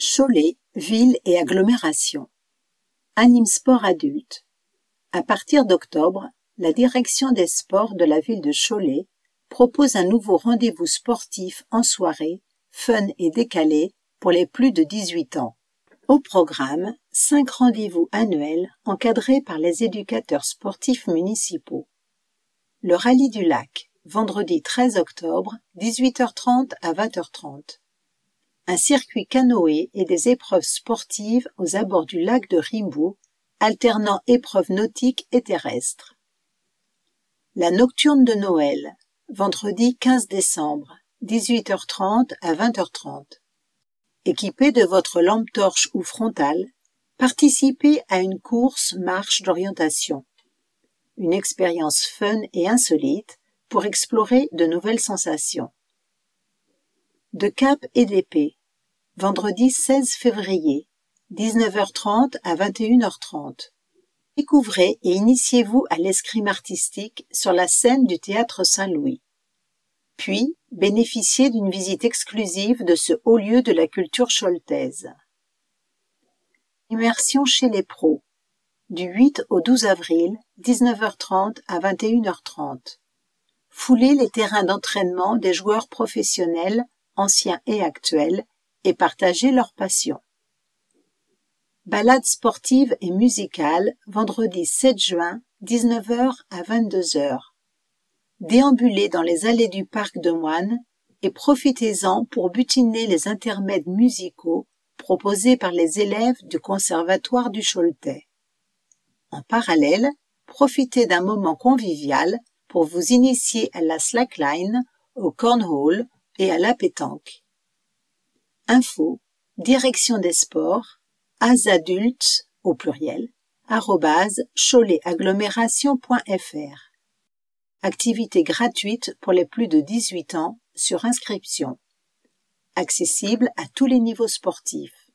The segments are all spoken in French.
Cholet, ville et agglomération. Animesport adulte. À partir d'octobre, la direction des sports de la ville de Cholet propose un nouveau rendez-vous sportif en soirée, fun et décalé pour les plus de 18 ans. Au programme, 5 rendez-vous annuels encadrés par les éducateurs sportifs municipaux. Le rallye du lac, vendredi 13 octobre, 18h30 à 20h30. Un circuit canoë et des épreuves sportives aux abords du lac de Ribou, alternant épreuves nautiques et terrestres. La nocturne de Noël, vendredi 15 décembre, 18h30 à 20h30. Équipé de votre lampe torche ou frontale, participez à une course-marche d'orientation. Une expérience fun et insolite pour explorer de nouvelles sensations. De cap et d'épée, vendredi 16 février, 19h30 à 21h30. Découvrez et initiez-vous à l'escrime artistique sur la scène du Théâtre Saint-Louis. Puis, bénéficiez d'une visite exclusive de ce haut lieu de la culture choletaise. Immersion chez les pros, du 8 au 12 avril, 19h30 à 21h30. Foulez les terrains d'entraînement des joueurs professionnels, anciens et actuels, et partagez leur passion. Balade sportive et musicale, vendredi 7 juin, 19h à 22h. Déambulez dans les allées du parc de Moine et profitez-en pour butiner les intermèdes musicaux proposés par les élèves du Conservatoire du Choletais. En parallèle, profitez d'un moment convivial pour vous initier à la slackline, au cornhole et à la pétanque. Info, direction des sports, asadultes, au pluriel, @choletAgglomération.fr. Activité gratuite pour les plus de 18 ans sur inscription. Accessible à tous les niveaux sportifs.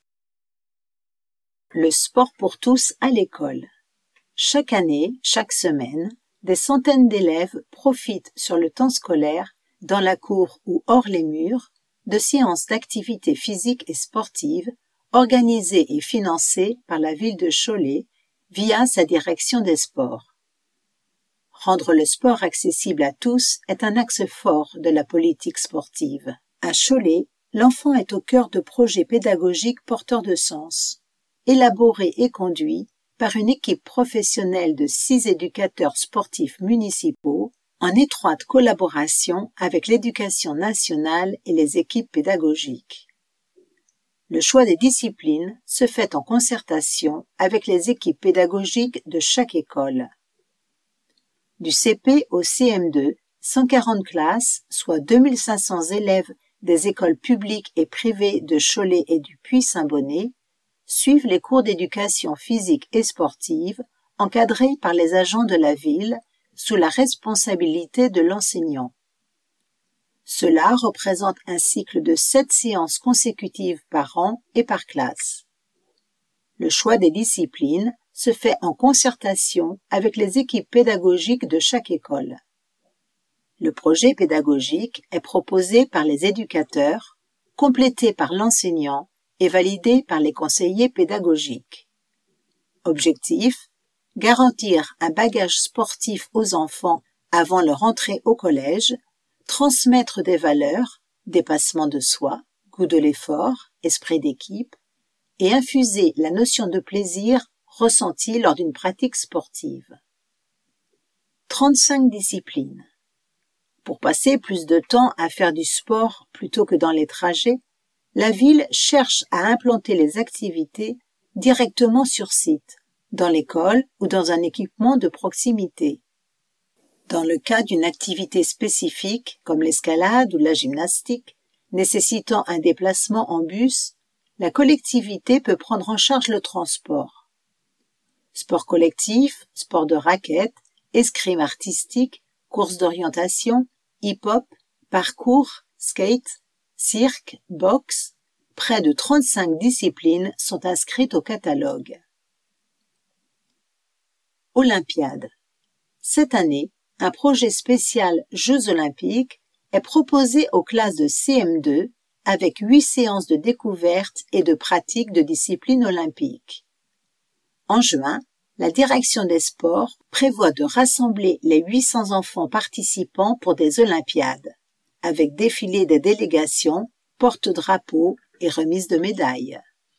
Le sport pour tous à l'école. Chaque année, chaque semaine, des centaines d'élèves profitent sur le temps scolaire, dans la cour ou hors les murs, de séances d'activités physiques et sportives organisées et financées par la ville de Cholet via sa direction des sports. Rendre le sport accessible à tous est un axe fort de la politique sportive. À Cholet, l'enfant est au cœur de projets pédagogiques porteurs de sens, élaborés et conduits par une équipe professionnelle de 6 éducateurs sportifs municipaux en étroite collaboration avec l'éducation nationale et les équipes pédagogiques. Le choix des disciplines se fait en concertation avec les équipes pédagogiques de chaque école. Du CP au CM2, 140 classes, soit 2500 élèves des écoles publiques et privées de Cholet et du Puy-Saint-Bonnet, suivent les cours d'éducation physique et sportive encadrés par les agents de la ville sous la responsabilité de l'enseignant. Cela représente un cycle de 7 séances consécutives par an et par classe. Le choix des disciplines se fait en concertation avec les équipes pédagogiques de chaque école. Le projet pédagogique est proposé par les éducateurs, complété par l'enseignant et validé par les conseillers pédagogiques. Objectif: garantir un bagage sportif aux enfants avant leur entrée au collège, transmettre des valeurs, dépassement de soi, goût de l'effort, esprit d'équipe, et infuser la notion de plaisir ressentie lors d'une pratique sportive. 35 disciplines. Pour passer plus de temps à faire du sport plutôt que dans les trajets, la ville cherche à implanter les activités directement sur site, dans l'école ou dans un équipement de proximité. Dans le cas d'une activité spécifique, comme l'escalade ou la gymnastique, nécessitant un déplacement en bus, la collectivité peut prendre en charge le transport. Sport collectif, sport de raquette, escrime artistique, course d'orientation, hip-hop, parcours, skate, cirque, boxe, près de 35 disciplines sont inscrites au catalogue. Olympiade. Cette année, un projet spécial Jeux olympiques est proposé aux classes de CM2 avec 8 séances de découverte et de pratique de disciplines olympiques. En juin, la direction des sports prévoit de rassembler les 800 enfants participants pour des Olympiades, avec défilé des délégations, porte-drapeaux et remise de médailles.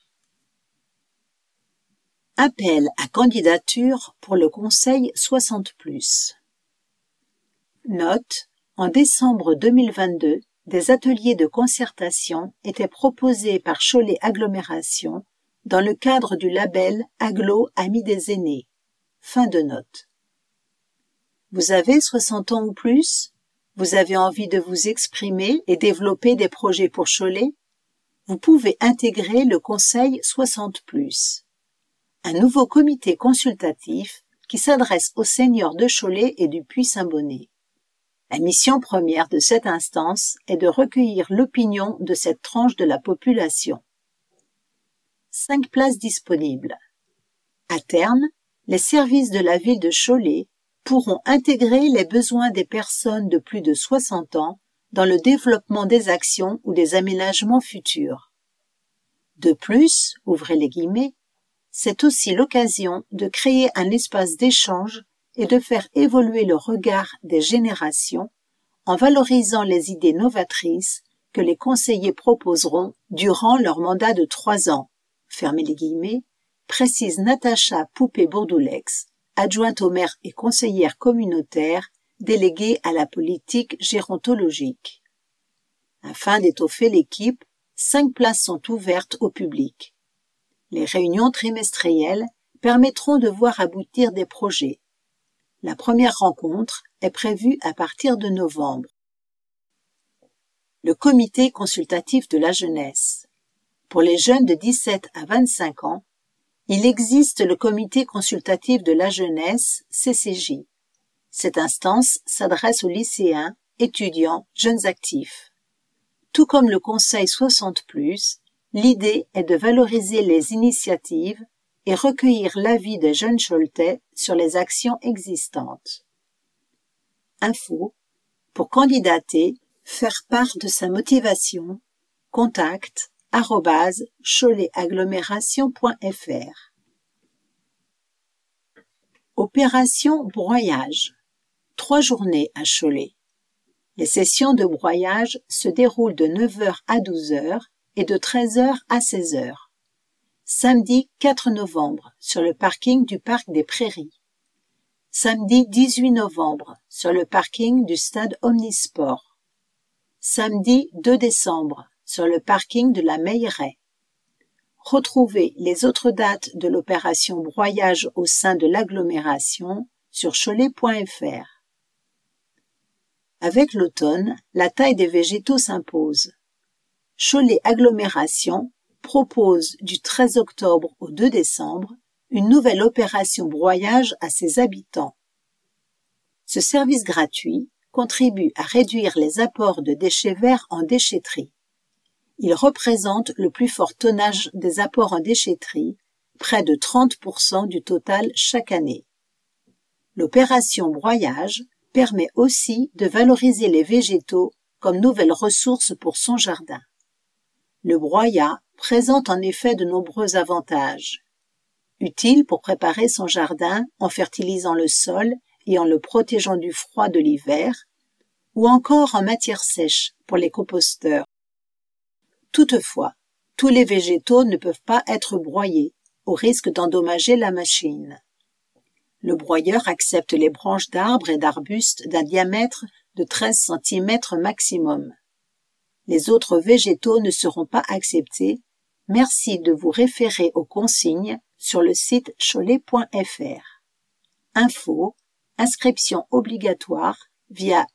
Appel à candidature pour le Conseil 60+. Note, en décembre 2022, des ateliers de concertation étaient proposés par Cholet Agglomération dans le cadre du label Agglo Amis des aînés. Fin de note. Vous avez 60 ans ou plus? Vous avez envie de vous exprimer et développer des projets pour Cholet? Vous pouvez intégrer le Conseil 60+, un nouveau comité consultatif qui s'adresse aux seniors de Cholet et du Puy-Saint-Bonnet. La mission première de cette instance est de recueillir l'opinion de cette tranche de la population. 5 places disponibles. À terme, les services de la ville de Cholet pourront intégrer les besoins des personnes de plus de 60 ans dans le développement des actions ou des aménagements futurs. De plus, ouvrez les guillemets, c'est aussi l'occasion de créer un espace d'échange et de faire évoluer le regard des générations en valorisant les idées novatrices que les conseillers proposeront durant leur mandat de 3 ans, fermez les guillemets, précise Natacha Poupé-Bourdoulex, adjointe au maire et conseillère communautaire, déléguée à la politique gérontologique. Afin d'étoffer l'équipe, 5 places sont ouvertes au public. Les réunions trimestrielles permettront de voir aboutir des projets. La première rencontre est prévue à partir de novembre. Le comité consultatif de la jeunesse. Pour les jeunes de 17 à 25 ans, il existe le comité consultatif de la jeunesse, CCJ. Cette instance s'adresse aux lycéens, étudiants, jeunes actifs. Tout comme le Conseil 60+, l'idée est de valoriser les initiatives et recueillir l'avis des jeunes Choletais sur les actions existantes. Info. Pour candidater, faire part de sa motivation, contact @cholet-agglomération.fr. Opération broyage. 3 journées à Cholet. Les sessions de broyage se déroulent de 9h à 12h et de 13h à 16h. Samedi 4 novembre, sur le parking du Parc des Prairies. Samedi 18 novembre, sur le parking du stade Omnisport. Samedi 2 décembre, sur le parking de la Meilleraie. Retrouvez les autres dates de l'opération broyage au sein de l'agglomération sur cholet.fr. Avec l'automne, la taille des végétaux s'impose. Cholet Agglomération propose du 13 octobre au 2 décembre une nouvelle opération broyage à ses habitants. Ce service gratuit contribue à réduire les apports de déchets verts en déchetterie. Il représente le plus fort tonnage des apports en déchetterie, près de 30% du total chaque année. L'opération broyage permet aussi de valoriser les végétaux comme nouvelle ressource pour son jardin. Le broyat présente en effet de nombreux avantages. Utile pour préparer son jardin en fertilisant le sol et en le protégeant du froid de l'hiver, ou encore en matière sèche pour les composteurs. Toutefois, tous les végétaux ne peuvent pas être broyés, au risque d'endommager la machine. Le broyeur accepte les branches d'arbres et d'arbustes d'un diamètre de 13 cm maximum. Les autres végétaux ne seront pas acceptés. Merci de vous référer aux consignes sur le site cholet.fr. Info, inscription obligatoire via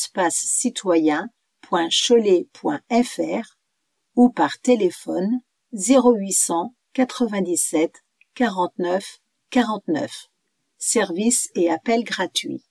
monespace-citoyen.cholet.fr ou par téléphone 0800 97 49 49. Service et appel gratuit.